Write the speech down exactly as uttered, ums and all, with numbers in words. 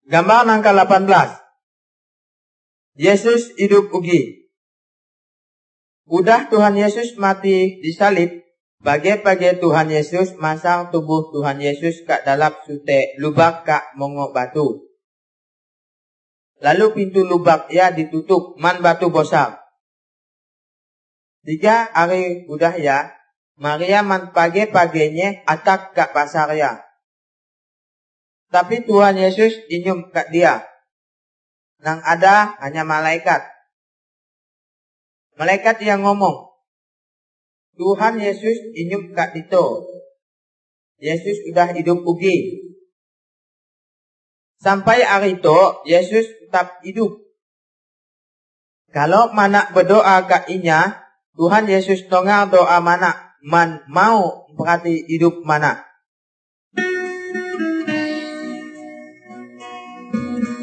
Gambar angka delapan belas. Yesus hidup ugi. Udah Tuhan Yesus mati disalib, bagi-bagi Tuhan Yesus masang tubuh Tuhan Yesus kat dalam sute lubak kak mongok batu. Lalu pintu lubak ya ditutup man batu bosar. Tiga hari udah ya, Maria man pagi-paginya atak kak pasar ya. Tapi Tuhan Yesus inyum kat dia. Nang ada hanya malaikat. Malaikat yang ngomong, Tuhan Yesus inyum kat itu. Yesus sudah hidup ugi. Sampai hari itu Yesus tetap hidup. Kalau mana berdoa kat inya, Tuhan Yesus dengar doa mana, man mau berarti hidup mana.